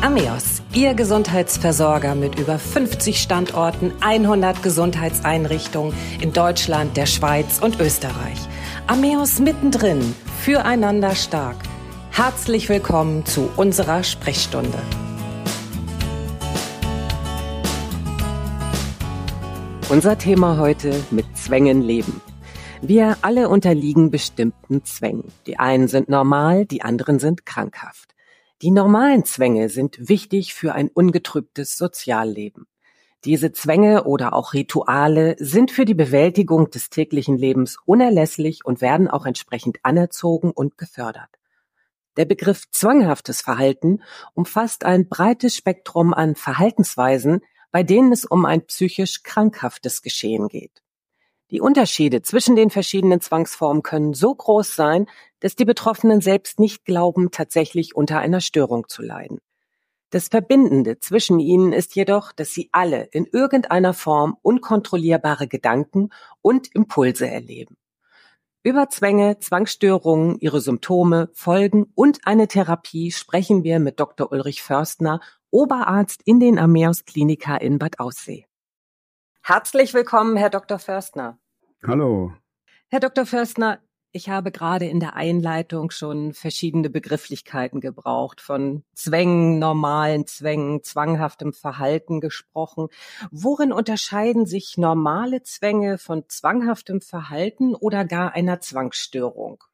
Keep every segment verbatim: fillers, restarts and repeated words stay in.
Ameos, Ihr Gesundheitsversorger mit über fünfzig Standorten, hundert Gesundheitseinrichtungen in Deutschland, der Schweiz und Österreich. Ameos mittendrin, füreinander stark. Herzlich willkommen zu unserer Sprechstunde. Unser Thema heute: mit Zwängen leben. Wir alle unterliegen bestimmten Zwängen. Die einen sind normal, die anderen sind krankhaft. Die normalen Zwänge sind wichtig für ein ungetrübtes Sozialleben. Diese Zwänge oder auch Rituale sind für die Bewältigung des täglichen Lebens unerlässlich und werden auch entsprechend anerzogen und gefördert. Der Begriff zwanghaftes Verhalten umfasst ein breites Spektrum an Verhaltensweisen, bei denen es um ein psychisch krankhaftes Geschehen geht. Die Unterschiede zwischen den verschiedenen Zwangsformen können so groß sein, dass die Betroffenen selbst nicht glauben, tatsächlich unter einer Störung zu leiden. Das Verbindende zwischen ihnen ist jedoch, dass sie alle in irgendeiner Form unkontrollierbare Gedanken und Impulse erleben. Über Zwänge, Zwangsstörungen, ihre Symptome, Folgen und eine Therapie sprechen wir mit Doktor Ulrich Förstner, Oberarzt in den Ameos Klinika in Bad Aussee. Herzlich willkommen, Herr Doktor Förstner. Hallo. Herr Doktor Förstner, ich habe gerade in der Einleitung schon verschiedene Begrifflichkeiten gebraucht, von Zwängen, normalen Zwängen, zwanghaftem Verhalten gesprochen. Worin unterscheiden sich normale Zwänge von zwanghaftem Verhalten oder gar einer Zwangsstörung?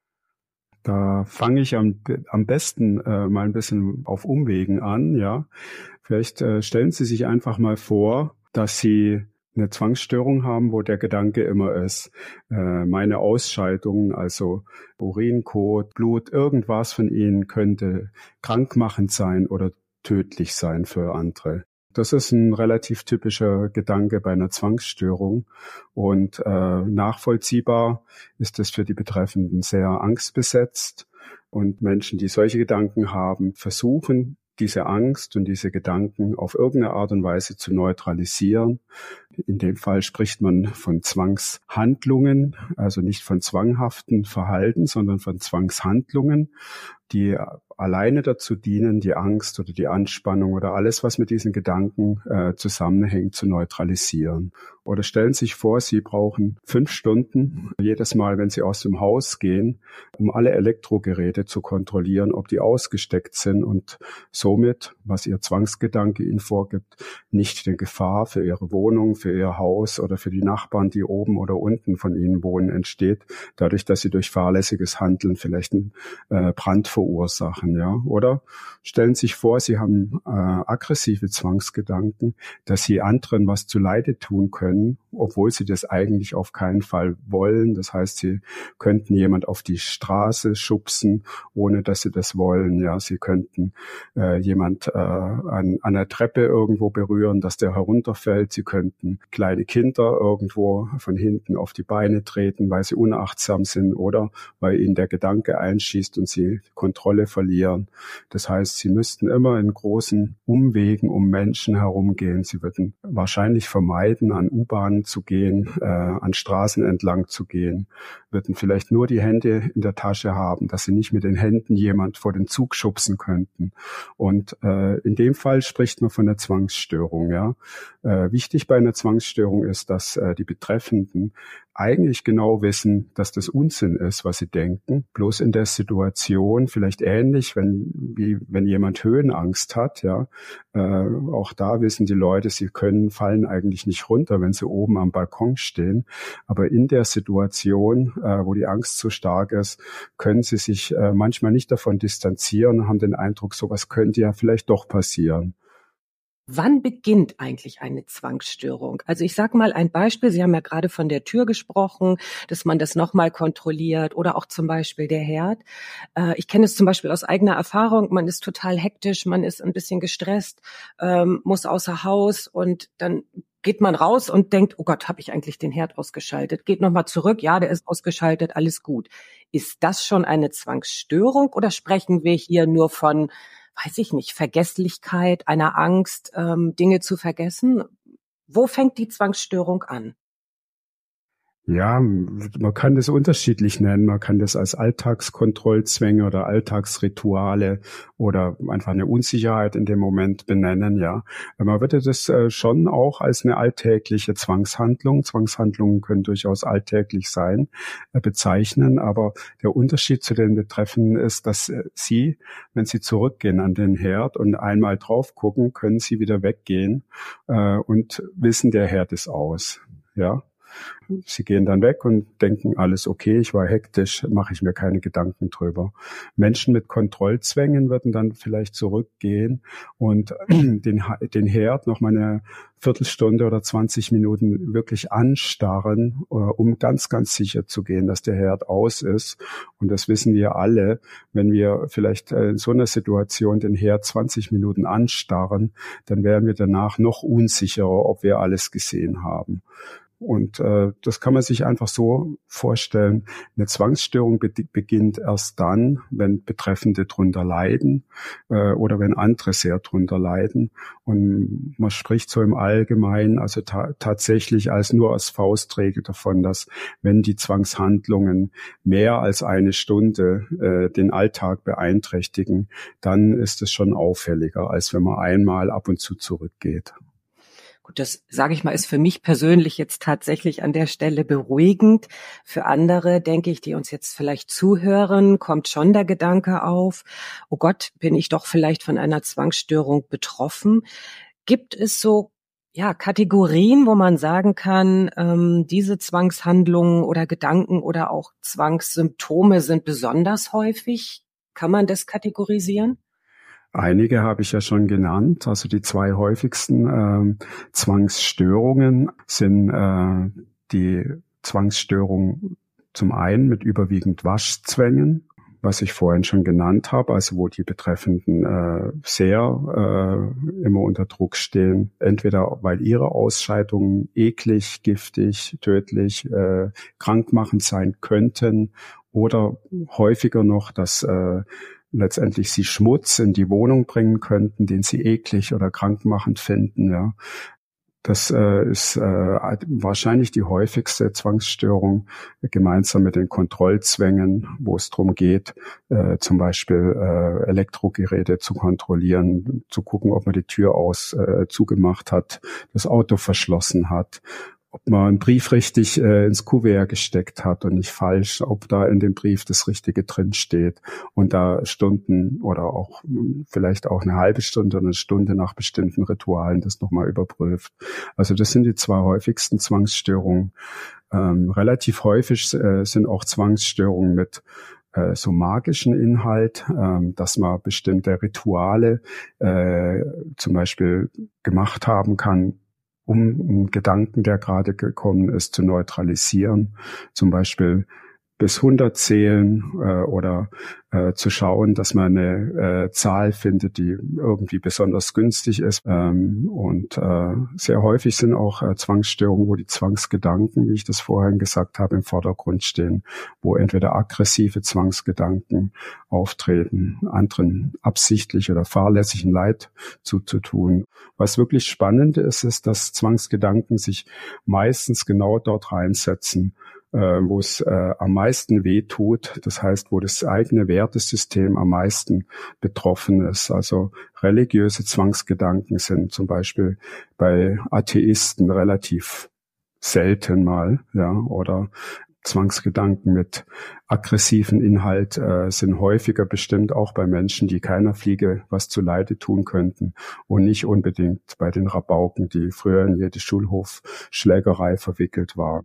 Da fange ich am, am besten äh, mal ein bisschen auf Umwegen an, ja. Vielleicht äh, stellen Sie sich einfach mal vor, dass Sie eine Zwangsstörung haben, wo der Gedanke immer ist, äh, meine Ausscheidungen, also Urinkot, Blut, irgendwas von Ihnen könnte krankmachend sein oder tödlich sein für andere. Das ist ein relativ typischer Gedanke bei einer Zwangsstörung und äh, nachvollziehbar ist es für die Betreffenden sehr angstbesetzt, und Menschen, die solche Gedanken haben, versuchen, diese Angst und diese Gedanken auf irgendeine Art und Weise zu neutralisieren. In dem Fall spricht man von Zwangshandlungen, also nicht von zwanghaften Verhalten, sondern von Zwangshandlungen, die alleine dazu dienen, die Angst oder die Anspannung oder alles, was mit diesen Gedanken äh, zusammenhängt, zu neutralisieren. Oder stellen Sie sich vor, Sie brauchen fünf Stunden jedes Mal, wenn Sie aus dem Haus gehen, um alle Elektrogeräte zu kontrollieren, ob die ausgesteckt sind und somit, was Ihr Zwangsgedanke Ihnen vorgibt, nicht eine Gefahr für Ihre Wohnung, für Ihr Haus oder für die Nachbarn, die oben oder unten von Ihnen wohnen, entsteht, dadurch, dass Sie durch fahrlässiges Handeln vielleicht einen äh, Brand verursachen, ja. Oder stellen Sie sich vor, Sie haben äh, aggressive Zwangsgedanken, dass Sie anderen was zuleide tun können, obwohl Sie das eigentlich auf keinen Fall wollen. Das heißt, Sie könnten jemand auf die Straße schubsen, ohne dass Sie das wollen, ja. Sie könnten äh, jemand äh, an, an der Treppe irgendwo berühren, dass der herunterfällt. Sie könnten kleine Kinder irgendwo von hinten auf die Beine treten, weil sie unachtsam sind oder weil ihnen der Gedanke einschießt und sie Kontrolle verlieren. Das heißt, sie müssten immer in großen Umwegen um Menschen herumgehen. Sie würden wahrscheinlich vermeiden, an U-Bahnen zu gehen, äh, an Straßen entlang zu gehen, würden vielleicht nur die Hände in der Tasche haben, dass sie nicht mit den Händen jemand vor den Zug schubsen könnten. Und äh, in dem Fall spricht man von einer Zwangsstörung. Ja, äh, wichtig bei einer Zwangsstörung ist, dass äh, die Betreffenden eigentlich genau wissen, dass das Unsinn ist, was sie denken. Bloß in der Situation vielleicht ähnlich, wenn wie wenn jemand Höhenangst hat, ja, äh, auch da wissen die Leute, sie können fallen eigentlich nicht runter, wenn sie oben am Balkon stehen. Aber in der Situation, äh, wo die Angst so stark ist, können sie sich äh, manchmal nicht davon distanzieren und haben den Eindruck, sowas könnte ja vielleicht doch passieren. Wann beginnt eigentlich eine Zwangsstörung? Also ich sage mal ein Beispiel, Sie haben ja gerade von der Tür gesprochen, dass man das nochmal kontrolliert oder auch zum Beispiel der Herd. Äh, ich kenne es zum Beispiel aus eigener Erfahrung, man ist total hektisch, man ist ein bisschen gestresst, ähm, muss außer Haus und dann geht man raus und denkt, oh Gott, habe ich eigentlich den Herd ausgeschaltet? Geht nochmal zurück, ja, der ist ausgeschaltet, alles gut. Ist das schon eine Zwangsstörung oder sprechen wir hier nur von, weiß ich nicht, Vergesslichkeit, einer Angst, ähm, Dinge zu vergessen? Wo fängt die Zwangsstörung an? Ja, man kann das unterschiedlich nennen. Man kann das als Alltagskontrollzwänge oder Alltagsrituale oder einfach eine Unsicherheit in dem Moment benennen, ja. Man würde das schon auch als eine alltägliche Zwangshandlung, Zwangshandlungen können durchaus alltäglich sein, bezeichnen. Aber der Unterschied zu den Betreffenden ist, dass Sie, wenn Sie zurückgehen an den Herd und einmal drauf gucken, können Sie wieder weggehen und wissen, der Herd ist aus, ja. Sie gehen dann weg und denken, alles okay, ich war hektisch, mache ich mir keine Gedanken drüber. Menschen mit Kontrollzwängen würden dann vielleicht zurückgehen und den, den Herd noch mal eine Viertelstunde oder zwanzig Minuten wirklich anstarren, um ganz, ganz sicher zu gehen, dass der Herd aus ist. Und das wissen wir alle, wenn wir vielleicht in so einer Situation den Herd zwanzig Minuten anstarren, dann wären wir danach noch unsicherer, ob wir alles gesehen haben. Und äh, das kann man sich einfach so vorstellen. Eine Zwangsstörung be- beginnt erst dann, wenn Betreffende drunter leiden äh, oder wenn andere sehr drunter leiden. Und man spricht so im Allgemeinen, also ta- tatsächlich als nur als Faustregel davon, dass wenn die Zwangshandlungen mehr als eine Stunde äh, den Alltag beeinträchtigen, dann ist es schon auffälliger, als wenn man einmal ab und zu zurückgeht. Gut, das, sage ich mal, ist für mich persönlich jetzt tatsächlich an der Stelle beruhigend. Für andere, denke ich, die uns jetzt vielleicht zuhören, kommt schon der Gedanke auf, oh Gott, bin ich doch vielleicht von einer Zwangsstörung betroffen. Gibt es so ja Kategorien, wo man sagen kann, ähm, diese Zwangshandlungen oder Gedanken oder auch Zwangssymptome sind besonders häufig? Kann man das kategorisieren? Einige habe ich ja schon genannt. Also die zwei häufigsten äh, Zwangsstörungen sind äh, die Zwangsstörung zum einen mit überwiegend Waschzwängen, was ich vorhin schon genannt habe, also wo die Betreffenden äh, sehr äh, immer unter Druck stehen, entweder weil ihre Ausscheidungen eklig, giftig, tödlich, äh, krankmachend sein könnten oder häufiger noch, dass äh, letztendlich sie Schmutz in die Wohnung bringen könnten, den sie eklig oder krankmachend finden, ja. Das äh, ist äh, wahrscheinlich die häufigste Zwangsstörung, äh, gemeinsam mit den Kontrollzwängen, wo es darum geht, äh, zum Beispiel äh, Elektrogeräte zu kontrollieren, zu gucken, ob man die Tür aus äh, zugemacht hat, das Auto verschlossen hat, ob man einen Brief richtig äh, ins Kuvert gesteckt hat und nicht falsch, ob da in dem Brief das Richtige drin steht und da Stunden oder auch vielleicht auch eine halbe Stunde oder eine Stunde nach bestimmten Ritualen das nochmal überprüft. Also das sind die zwei häufigsten Zwangsstörungen. Ähm, relativ häufig äh, sind auch Zwangsstörungen mit äh, so magischen Inhalt, ähm, dass man bestimmte Rituale äh, zum Beispiel gemacht haben kann, um einen Gedanken, der gerade gekommen ist, zu neutralisieren. Zum Beispiel bis hundert zählen äh, oder äh, zu schauen, dass man eine äh, Zahl findet, die irgendwie besonders günstig ist. Ähm, und äh, sehr häufig sind auch äh, Zwangsstörungen, wo die Zwangsgedanken, wie ich das vorhin gesagt habe, im Vordergrund stehen, wo entweder aggressive Zwangsgedanken auftreten, anderen absichtlich oder fahrlässigen Leid zuzutun. Was wirklich spannend ist, ist, dass Zwangsgedanken sich meistens genau dort reinsetzen, äh, wo es äh, am meisten weh tut, das heißt, wo das eigene Wertesystem am meisten betroffen ist. Also religiöse Zwangsgedanken sind zum Beispiel bei Atheisten relativ selten mal, ja, oder Zwangsgedanken mit aggressiven Inhalt äh, sind häufiger bestimmt auch bei Menschen, die keiner Fliege was zuleide tun könnten und nicht unbedingt bei den Rabauken, die früher in jede Schulhofschlägerei verwickelt waren.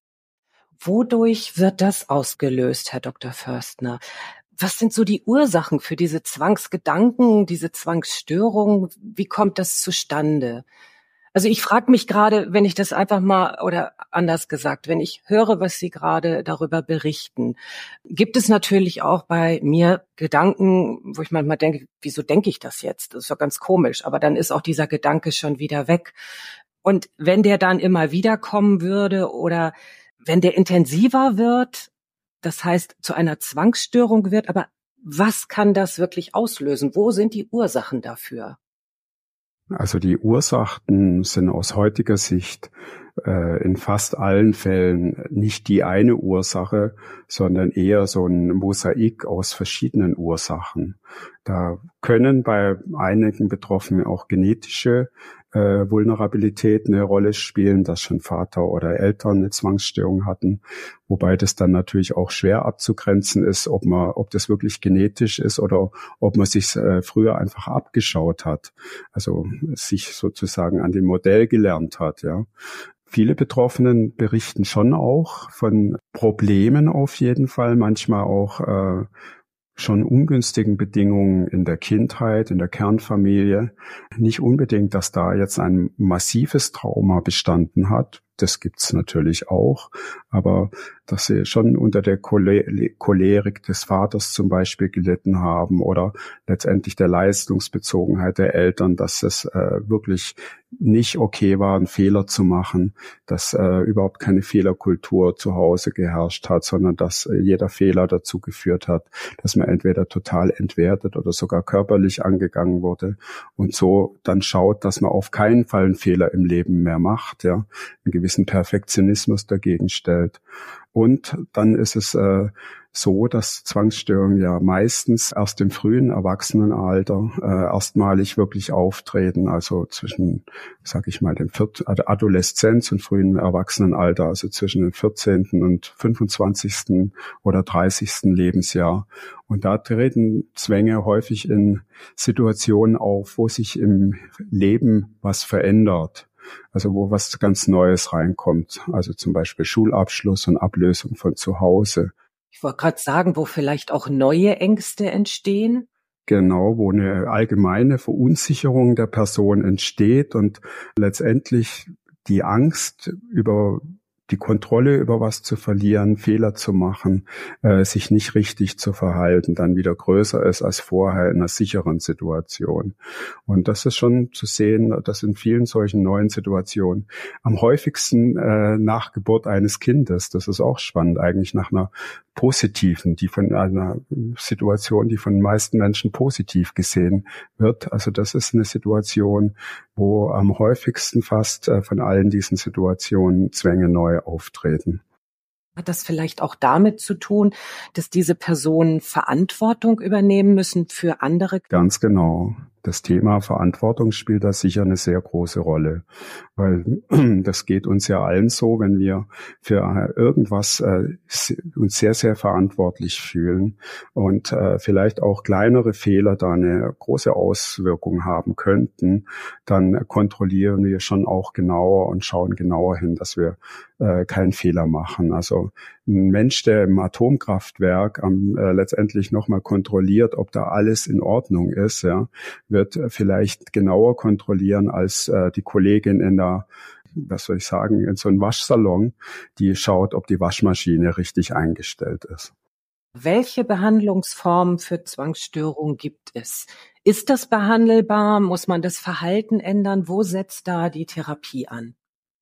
Wodurch wird das ausgelöst, Herr Doktor Förstner? Was sind so die Ursachen für diese Zwangsgedanken, diese Zwangsstörungen? Wie kommt das zustande? Also ich frage mich gerade, wenn ich das einfach mal, oder anders gesagt, wenn ich höre, was Sie gerade darüber berichten, gibt es natürlich auch bei mir Gedanken, wo ich manchmal denke, wieso denke ich das jetzt? Das ist doch ganz komisch, aber dann ist auch dieser Gedanke schon wieder weg. Und wenn der dann immer wieder kommen würde oder wenn der intensiver wird, das heißt zu einer Zwangsstörung wird, aber was kann das wirklich auslösen? Wo sind die Ursachen dafür? Also die Ursachen sind aus heutiger Sicht äh, in fast allen Fällen nicht die eine Ursache, sondern eher so ein Mosaik aus verschiedenen Ursachen. Da können bei einigen Betroffenen auch genetische äh, Vulnerabilität eine Rolle spielen, dass schon Vater oder Eltern eine Zwangsstörung hatten, wobei das dann natürlich auch schwer abzugrenzen ist, ob man, ob das wirklich genetisch ist oder ob man sich äh, früher einfach abgeschaut hat, also sich sozusagen an dem Modell gelernt hat, ja. Viele Betroffenen berichten schon auch von Problemen auf jeden Fall, manchmal auch äh, schon ungünstigen Bedingungen in der Kindheit, in der Kernfamilie. Nicht unbedingt, dass da jetzt ein massives Trauma bestanden hat. Das gibt's natürlich auch, aber dass sie schon unter der Cholerik des Vaters zum Beispiel gelitten haben oder letztendlich der Leistungsbezogenheit der Eltern, dass es äh, wirklich nicht okay war, einen Fehler zu machen, dass äh, überhaupt keine Fehlerkultur zu Hause geherrscht hat, sondern dass äh, jeder Fehler dazu geführt hat, dass man entweder total entwertet oder sogar körperlich angegangen wurde und so dann schaut, dass man auf keinen Fall einen Fehler im Leben mehr macht, ja, einen gewissen Perfektionismus dagegen stellt. Und dann ist es äh, so, dass Zwangsstörungen ja meistens erst im frühen Erwachsenenalter äh, erstmalig wirklich auftreten, also zwischen, sag ich mal, dem Viert- Adoleszenz und frühen Erwachsenenalter, also zwischen dem vierzehnten und fünfundzwanzigsten oder dreißigsten Lebensjahr. Und da treten Zwänge häufig in Situationen auf, wo sich im Leben was verändert. Also wo was ganz Neues reinkommt, also zum Beispiel Schulabschluss und Ablösung von zu Hause. Ich wollte gerade sagen, wo vielleicht auch neue Ängste entstehen. Genau, wo eine allgemeine Verunsicherung der Person entsteht und letztendlich die Angst über die Kontrolle über was zu verlieren, Fehler zu machen, äh, sich nicht richtig zu verhalten, dann wieder größer ist als vorher in einer sicheren Situation. Und das ist schon zu sehen, dass in vielen solchen neuen Situationen am häufigsten äh, nach Geburt eines Kindes, das ist auch spannend, eigentlich nach einer positiven, die von einer Situation, die von den meisten Menschen positiv gesehen wird. Also das ist eine Situation, wo am häufigsten fast äh, von allen diesen Situationen Zwänge neu auftreten. Hat das vielleicht auch damit zu tun, dass diese Personen Verantwortung übernehmen müssen für andere? Ganz genau. Das Thema Verantwortung spielt da sicher eine sehr große Rolle, weil das geht uns ja allen so, wenn wir für irgendwas äh, uns sehr, sehr verantwortlich fühlen und äh, vielleicht auch kleinere Fehler da eine große Auswirkung haben könnten, dann kontrollieren wir schon auch genauer und schauen genauer hin, dass wir äh, keinen Fehler machen. Also ein Mensch, der im Atomkraftwerk am, äh, letztendlich nochmal kontrolliert, ob da alles in Ordnung ist, ja, wird vielleicht genauer kontrollieren als äh, die Kollegin in der, was soll ich sagen, in so einem Waschsalon, die schaut, ob die Waschmaschine richtig eingestellt ist. Welche Behandlungsformen für Zwangsstörungen gibt es? Ist das behandelbar? Muss man das Verhalten ändern? Wo setzt da die Therapie an?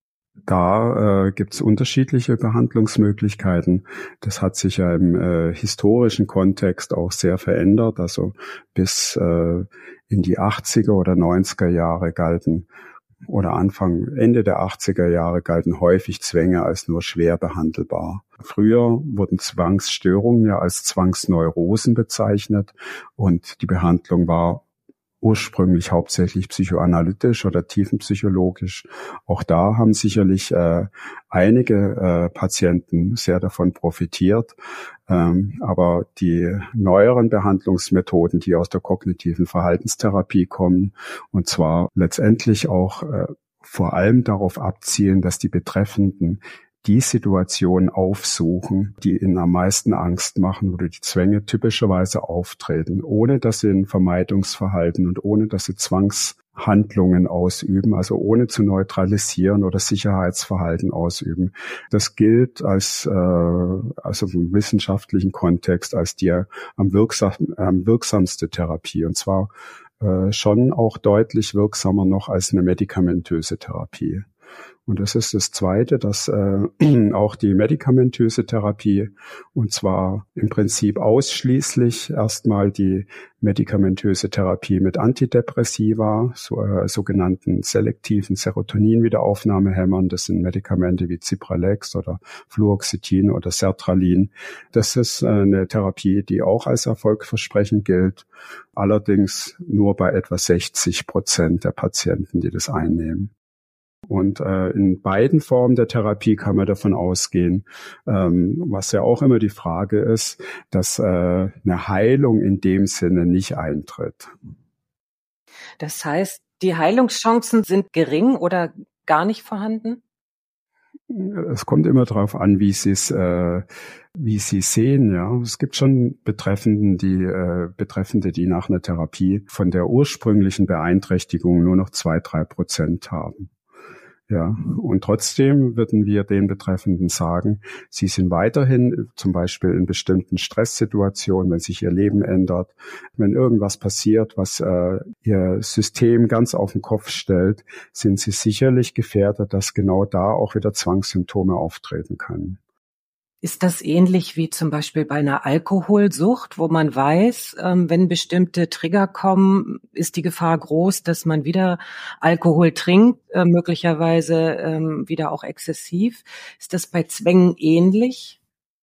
Da äh, gibt es unterschiedliche Behandlungsmöglichkeiten. Das hat sich ja im äh, historischen Kontext auch sehr verändert. Also bis äh, in die achtziger oder neunziger Jahre galten oder Anfang, Ende der achtziger Jahre galten häufig Zwänge als nur schwer behandelbar. Früher wurden Zwangsstörungen ja als Zwangsneurosen bezeichnet und die Behandlung war ursprünglich hauptsächlich psychoanalytisch oder tiefenpsychologisch. Auch da haben sicherlich äh, einige äh, Patienten sehr davon profitiert. Ähm, aber die neueren Behandlungsmethoden, die aus der kognitiven Verhaltenstherapie kommen, und zwar letztendlich auch äh, vor allem darauf abzielen, dass die Betreffenden die Situationen aufsuchen, die ihnen am meisten Angst machen oder die Zwänge typischerweise auftreten, ohne dass sie ein Vermeidungsverhalten und ohne dass sie Zwangshandlungen ausüben, also ohne zu neutralisieren oder Sicherheitsverhalten ausüben. Das gilt als, äh, also im wissenschaftlichen Kontext als die am, wirksam, am wirksamste Therapie, und zwar äh, schon auch deutlich wirksamer noch als eine medikamentöse Therapie. Und das ist das Zweite, dass äh, auch die medikamentöse Therapie, und zwar im Prinzip ausschließlich erstmal die medikamentöse Therapie mit Antidepressiva, so, äh, sogenannten selektiven Serotonin-Wiederaufnahmehämmern, das sind Medikamente wie Cipralex oder Fluoxetin oder Sertralin. Das ist äh, eine Therapie, die auch als erfolgversprechend gilt, allerdings nur bei etwa sechzig Prozent der Patienten, die das einnehmen. Und äh, in beiden Formen der Therapie kann man davon ausgehen, ähm, was ja auch immer die Frage ist, dass äh, eine Heilung in dem Sinne nicht eintritt. Das heißt, die Heilungschancen sind gering oder gar nicht vorhanden? Es kommt immer darauf an, wie Sie es, äh, wie Sie sehen. Ja, es gibt schon Betreffenden, die äh, Betreffende, die nach einer Therapie von der ursprünglichen Beeinträchtigung nur noch zwei, drei Prozent haben. Ja, und trotzdem würden wir den Betreffenden sagen, sie sind weiterhin zum Beispiel in bestimmten Stresssituationen, wenn sich ihr Leben ändert, wenn irgendwas passiert, was äh, ihr System ganz auf den Kopf stellt, sind sie sicherlich gefährdet, dass genau da auch wieder Zwangssymptome auftreten können. Ist das ähnlich wie zum Beispiel bei einer Alkoholsucht, wo man weiß, ähm, wenn bestimmte Trigger kommen, ist die Gefahr groß, dass man wieder Alkohol trinkt, äh, möglicherweise ähm, wieder auch exzessiv. Ist das bei Zwängen ähnlich?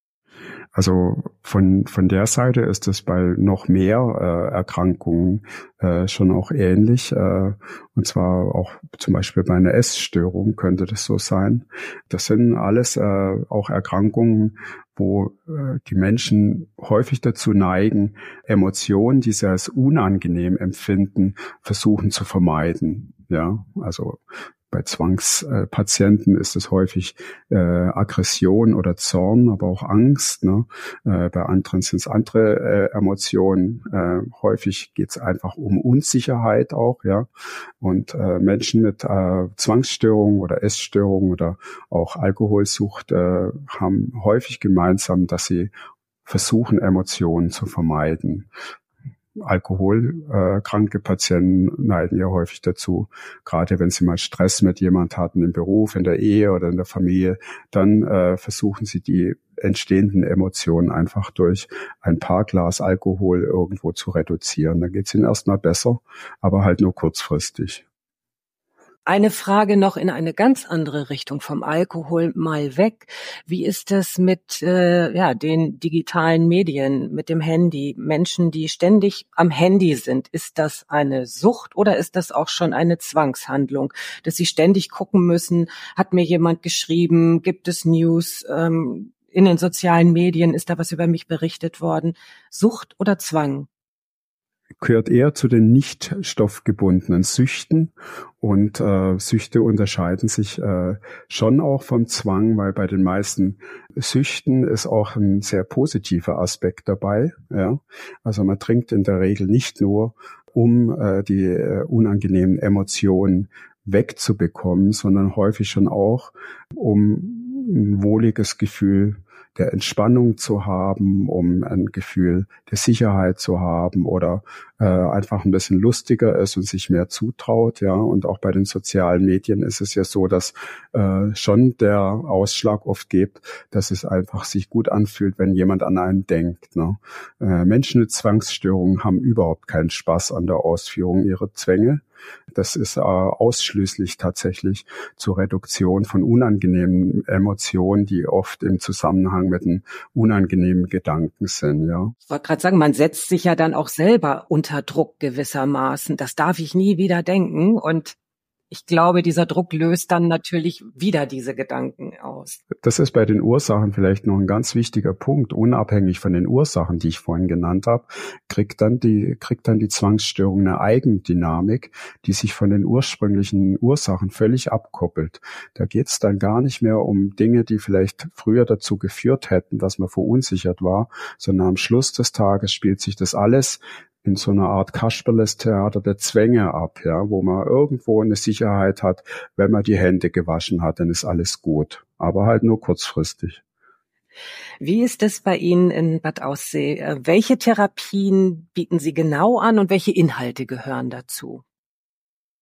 Also von von der Seite ist es bei noch mehr äh, Erkrankungen äh, schon auch ähnlich. Äh, und zwar auch zum Beispiel bei einer Essstörung könnte das so sein. Das sind alles äh, auch Erkrankungen, wo äh, die Menschen häufig dazu neigen, Emotionen, die sie als unangenehm empfinden, versuchen zu vermeiden. Ja, also bei Zwangspatienten ist es häufig äh, Aggression oder Zorn, aber auch Angst. Ne? Äh, bei anderen sind es andere äh, Emotionen. Äh, häufig geht es einfach um Unsicherheit auch. Ja. Und äh, Menschen mit äh, Zwangsstörungen oder Essstörungen oder auch Alkoholsucht äh, haben häufig gemeinsam, dass sie versuchen, Emotionen zu vermeiden. Alkoholkranke Patienten neigen ja häufig dazu, gerade wenn sie mal Stress mit jemand hatten im Beruf, in der Ehe oder in der Familie, dann äh, versuchen sie die entstehenden Emotionen einfach durch ein paar Glas Alkohol irgendwo zu reduzieren. Dann geht es ihnen erstmal besser, aber halt nur kurzfristig. Eine Frage noch in eine ganz andere Richtung, vom Alkohol mal weg. Wie ist das mit äh, ja, den digitalen Medien, mit dem Handy? Menschen, die ständig am Handy sind, ist das eine Sucht oder ist das auch schon eine Zwangshandlung, dass sie ständig gucken müssen, hat mir jemand geschrieben, gibt es News, ähm, in den sozialen Medien, ist da was über mich berichtet worden? Sucht oder Zwang? Gehört eher zu den nicht stoffgebundenen Süchten und äh, Süchte unterscheiden sich äh, schon auch vom Zwang, weil bei den meisten Süchten ist auch ein sehr positiver Aspekt dabei. Ja? Also man trinkt in der Regel nicht nur, um äh, die äh, unangenehmen Emotionen wegzubekommen, sondern häufig schon auch, um ein wohliges Gefühl der Entspannung zu haben, um ein Gefühl der Sicherheit zu haben oder äh, einfach ein bisschen lustiger ist und sich mehr zutraut, ja. Und auch bei den sozialen Medien ist es ja so, dass äh, schon der Ausschlag oft gibt, dass es einfach sich gut anfühlt, wenn jemand an einen denkt. Ne? Äh, Menschen mit Zwangsstörungen haben überhaupt keinen Spaß an der Ausführung ihrer Zwänge. Das ist äh, ausschließlich tatsächlich zur Reduktion von unangenehmen Emotionen, die oft im Zusammenhang mit den unangenehmen Gedanken sind. Ja. Ich wollte gerade sagen, man setzt sich ja dann auch selber unter Druck gewissermaßen. Das darf ich nie wieder denken. Und ich glaube, dieser Druck löst dann natürlich wieder diese Gedanken aus. Das ist bei den Ursachen vielleicht noch ein ganz wichtiger Punkt. Unabhängig von den Ursachen, die ich vorhin genannt habe, kriegt dann die, kriegt dann die Zwangsstörung eine Eigendynamik, die sich von den ursprünglichen Ursachen völlig abkoppelt. Da geht es dann gar nicht mehr um Dinge, die vielleicht früher dazu geführt hätten, dass man verunsichert war, sondern am Schluss des Tages spielt sich das alles in so einer Art Kasperles-Theater der Zwänge ab, ja, wo man irgendwo eine Sicherheit hat, wenn man die Hände gewaschen hat, dann ist alles gut, aber halt nur kurzfristig. Wie ist es bei Ihnen in Bad Aussee? Welche Therapien bieten Sie genau an und welche Inhalte gehören dazu?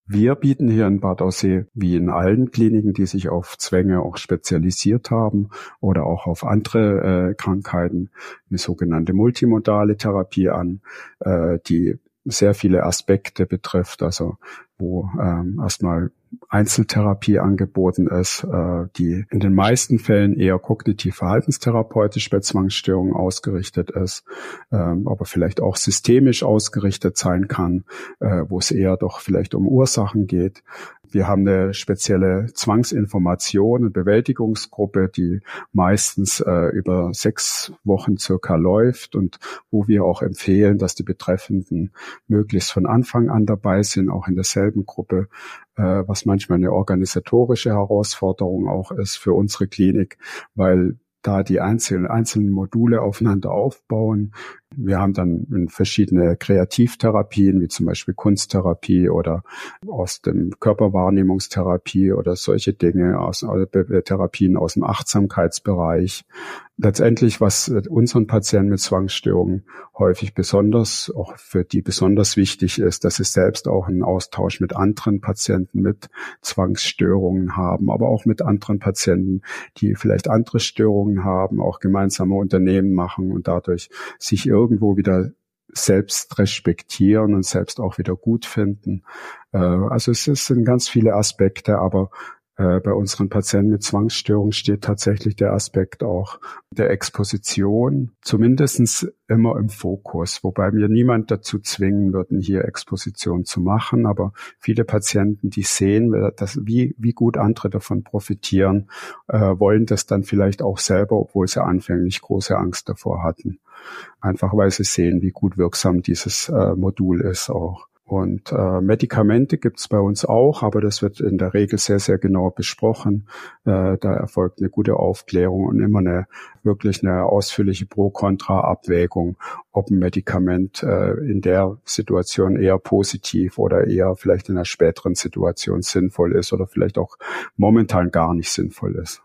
Wir bieten hier in Bad Aussee, wie in allen Kliniken, die sich auf Zwänge auch spezialisiert haben oder auch auf andere äh, Krankheiten, eine sogenannte multimodale Therapie an, äh, die sehr viele Aspekte betrifft, also wo ähm, erstmal Einzeltherapie angeboten ist, äh, die in den meisten Fällen eher kognitiv-verhaltenstherapeutisch bei Zwangsstörungen ausgerichtet ist, ähm, aber vielleicht auch systemisch ausgerichtet sein kann, äh, wo es eher doch vielleicht um Ursachen geht. Wir haben eine spezielle Zwangsinformation und Bewältigungsgruppe, die meistens äh, über sechs Wochen circa läuft und wo wir auch empfehlen, dass die Betreffenden möglichst von Anfang an dabei sind, auch in derselben Gruppe, äh, was manchmal eine organisatorische Herausforderung auch ist für unsere Klinik, weil da die einzelnen, einzelnen Module aufeinander aufbauen. Wir haben dann verschiedene Kreativtherapien, wie zum Beispiel Kunsttherapie oder aus dem Körperwahrnehmungstherapie oder solche Dinge, aus äh, Therapien aus dem Achtsamkeitsbereich. Letztendlich, was unseren Patienten mit Zwangsstörungen häufig besonders, auch für die besonders wichtig ist, dass sie selbst auch einen Austausch mit anderen Patienten mit Zwangsstörungen haben, aber auch mit anderen Patienten, die vielleicht andere Störungen haben, auch gemeinsame Unternehmen machen und dadurch sich irgendwo wieder selbst respektieren und selbst auch wieder gut finden. Also es sind ganz viele Aspekte, aber bei unseren Patienten mit Zwangsstörungen steht tatsächlich der Aspekt auch der Exposition zumindest immer im Fokus, wobei wir niemand dazu zwingen würden, hier Exposition zu machen. Aber viele Patienten, die sehen, dass, wie, wie gut andere davon profitieren, äh, wollen das dann vielleicht auch selber, obwohl sie anfänglich große Angst davor hatten. Einfach weil sie sehen, wie gut wirksam dieses äh, Modul ist auch. Und äh, Medikamente gibt's bei uns auch, aber das wird in der Regel sehr, sehr genau besprochen. Äh, da erfolgt eine gute Aufklärung und immer eine wirklich eine ausführliche Pro-Kontra-Abwägung, ob ein Medikament äh, in der Situation eher positiv oder eher vielleicht in einer späteren Situation sinnvoll ist oder vielleicht auch momentan gar nicht sinnvoll ist.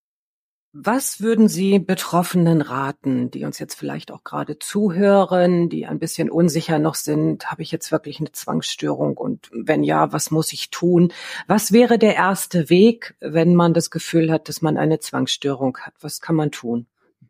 Was würden Sie Betroffenen raten, die uns jetzt vielleicht auch gerade zuhören, die ein bisschen unsicher noch sind? Habe ich jetzt wirklich eine Zwangsstörung? Und wenn ja, was muss ich tun? Was wäre der erste Weg, wenn man das Gefühl hat, dass man eine Zwangsstörung hat? Was kann man tun?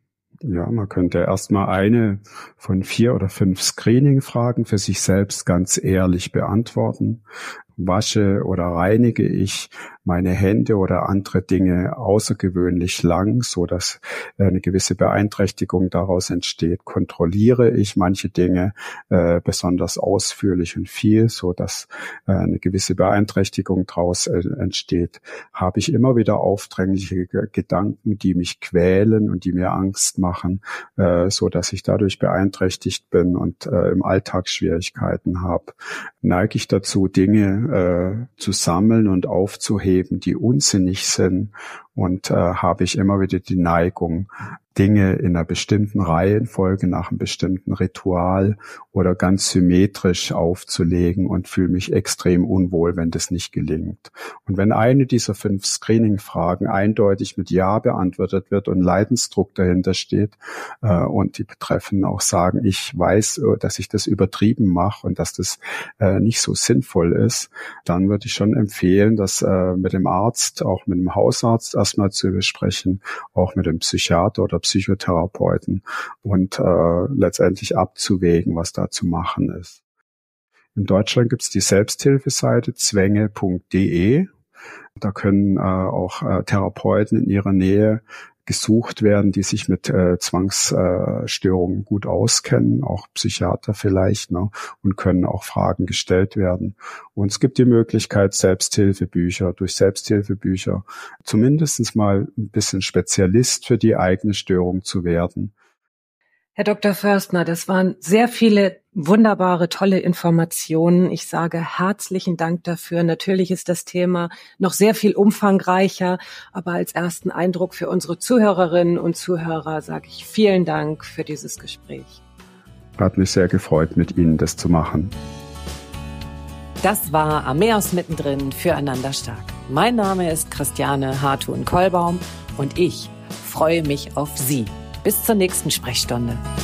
Ja, man könnte erstmal eine von vier oder fünf Screening-Fragen für sich selbst ganz ehrlich beantworten. Wasche oder reinige ich meine Hände oder andere Dinge außergewöhnlich lang, so dass eine gewisse Beeinträchtigung daraus entsteht? Kontrolliere ich manche Dinge äh, besonders ausführlich und viel, so dass äh, eine gewisse Beeinträchtigung daraus äh, entsteht? Habe ich immer wieder aufdringliche Gedanken, die mich quälen und die mir Angst machen, äh, so dass ich dadurch beeinträchtigt bin und äh, im Alltag Schwierigkeiten habe? Neige ich dazu, Dinge äh, zu sammeln und aufzuheben, die unsinnig sind, und äh, habe ich immer wieder die Neigung, Dinge in einer bestimmten Reihenfolge nach einem bestimmten Ritual oder ganz symmetrisch aufzulegen und fühle mich extrem unwohl, wenn das nicht gelingt. Und wenn eine dieser fünf Screening-Fragen eindeutig mit Ja beantwortet wird und Leidensdruck dahinter steht äh, und die Betreffenden auch sagen, ich weiß, dass ich das übertrieben mache und dass das äh, nicht so sinnvoll ist, dann würde ich schon empfehlen, das äh, mit dem Arzt, auch mit dem Hausarzt erstmal zu besprechen, auch mit dem Psychiater oder Psychotherapeuten und äh, letztendlich abzuwägen, was da zu machen ist. In Deutschland gibt es die Selbsthilfeseite zwänge punkt de. Da können äh, auch äh, Therapeuten in ihrer Nähe gesucht werden, die sich mit äh, Zwangsstörungen äh, gut auskennen, auch Psychiater vielleicht, ne, und können auch Fragen gestellt werden. Und es gibt die Möglichkeit, Selbsthilfebücher, durch Selbsthilfebücher zumindest mal ein bisschen Spezialist für die eigene Störung zu werden. Herr Doktor Förstner, das waren sehr viele wunderbare, tolle Informationen. Ich sage herzlichen Dank dafür. Natürlich ist das Thema noch sehr viel umfangreicher, aber als ersten Eindruck für unsere Zuhörerinnen und Zuhörer sage ich vielen Dank für dieses Gespräch. Hat mich sehr gefreut, mit Ihnen das zu machen. Das war Ameos mittendrin, füreinander stark. Mein Name ist Christiane Hartun-Kollbaum und ich freue mich auf Sie. Bis zur nächsten Sprechstunde.